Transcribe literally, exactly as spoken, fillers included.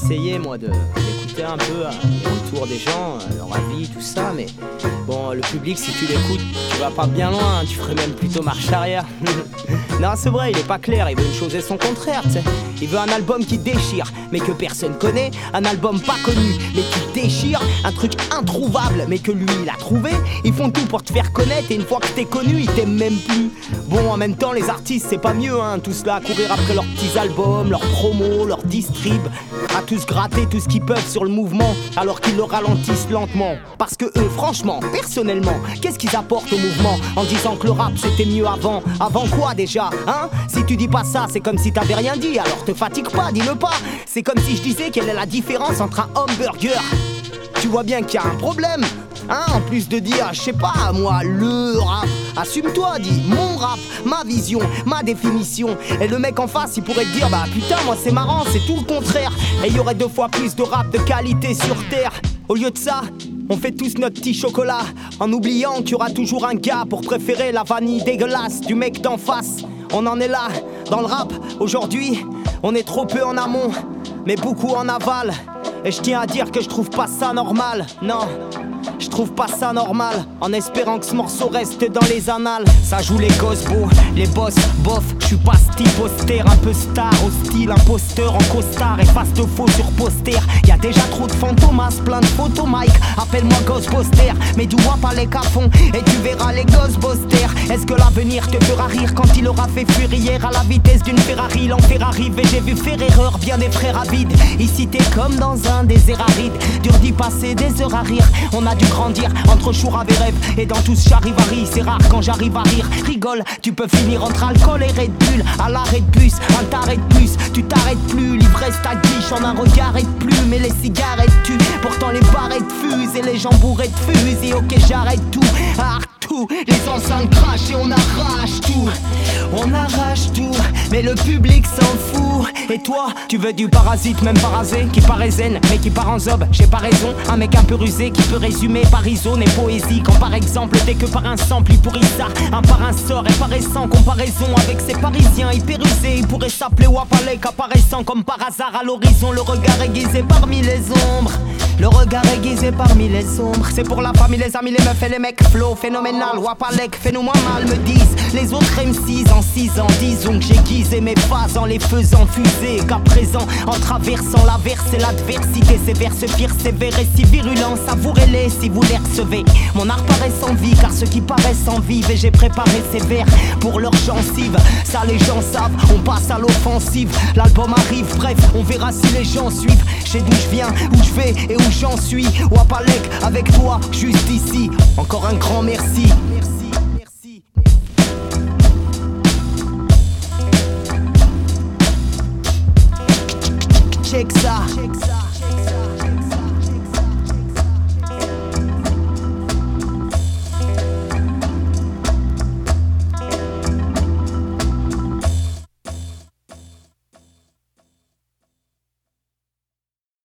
essayé moi de d'écouter un peu euh, le retour des gens, euh, leur avis, tout ça, mais bon, le public, si tu l'écoutes, tu vas pas bien loin, hein, tu ferais même plutôt marche arrière. Non, c'est vrai, il est pas clair, il veut une chose et son contraire, tu sais. Il veut un album qui déchire, mais que personne connaît, un album pas connu, mais qui déchire, un truc introuvable, mais que lui, il a trouvé. Ils font tout pour te faire connaître, et une fois que t'es connu, ils t'aiment même plus. Bon, en même temps, les artistes, c'est pas mieux, hein, tous là à courir après leurs petits albums, leurs promos, leurs distrib, à tous gratter tout ce qu'ils peuvent sur le mouvement, alors qu'ils le ralentissent lentement. Parce que eux, franchement, personnellement, qu'est-ce qu'ils apportent au mouvement, en disant que le rap c'était mieux avant? Avant quoi déjà, hein? Si tu dis pas ça, c'est comme si t'avais rien dit, alors te fatigue pas, dis-le pas. C'est comme si je disais quelle est la différence entre un hamburger. Tu vois bien qu'il y a un problème, hein, en plus de dire, je sais pas, moi, le rap. Assume-toi, dis, mon rap, ma vision, ma définition. Et le mec en face, il pourrait te dire, bah putain, moi c'est marrant, c'est tout le contraire. Et il y aurait deux fois plus de rap de qualité sur terre. Au lieu de ça, on fait tous notre petit chocolat, en oubliant qu'il y aura toujours un gars pour préférer la vanille dégueulasse du mec d'en face. On en est là, dans le rap, aujourd'hui, on est trop peu en amont, mais beaucoup en aval. Et je tiens à dire que je trouve pas ça normal, non. Je trouve pas ça normal, en espérant que ce morceau reste dans les annales. Ça joue les gosses beaux, les boss, bof. J'suis pas style poster, un peu star, hostile, imposteur en costard, efface de faux sur poster. Y'a déjà trop de fantomas, plein de photos Mike. Appelle-moi Ghostbuster, mais du vois pas les cafons et tu verras les Ghostbusters. Est-ce que l'avenir te fera rire quand il aura fait fuir hier à la vitesse d'une Ferrari? L'enfer arrive et j'ai vu faire erreur bien des frères avides. Ici t'es comme dans un désert aride, dur d'y passer des heures à rire. On a dû grandir entre chourave et rêve, et dans tout ce charivari, c'est rare quand j'arrive à rire. Rigole, tu peux finir entre alcool et Red Bull, à l'arrêt de bus, un taré de plus. Tu t'arrêtes plus, l'ivresse t'aguiche en un regard et de plus. Mais les cigarettes tuent, pourtant les barrettes fusent et les gens bourrés de fusils. Ok, j'arrête tout, arrête tout, les enceintes crachent et on arrache tout. On arrache tout, mais le public s'en fout. Et toi, tu veux du parasite, même parasé, qui paraît zen, mais qui part en zob. J'ai pas raison, un mec un peu rusé qui peut résumer par isone et poésie. Quand par exemple, dès que par un sample, il pourrit ça. Un par un sort et paraît sans comparaison avec ces parisiens hyper usés. Il pourrait s'appeler Wapalek, apparaissant comme par hasard à l'horizon. Le regard aiguisé parmi les ombres. Le regard aiguisé parmi les ombres. C'est pour la famille, les amis, les meufs et les mecs. Flow phénoménal, Wapalek, fais-nous moins mal, me disent les autres M six en six ans. Disons que j'aiguisé mes phases en les faisant fuser. Qu'à présent, en traversant l'averse et l'adversité, ces vers se firent sévères et si virulents. Savourez-les si vous les recevez. Mon art paraît sans vie, car ceux qui paraissent en vivent. Et j'ai préparé ces vers pour leurs gencives. Ça les gens savent, on passe à l'offensive. L'album arrive, bref, on verra si les gens suivent. Je sais d'où je viens, où je vais et où j'en suis. Wapalek avec toi, juste ici. Encore un grand merci. Merci.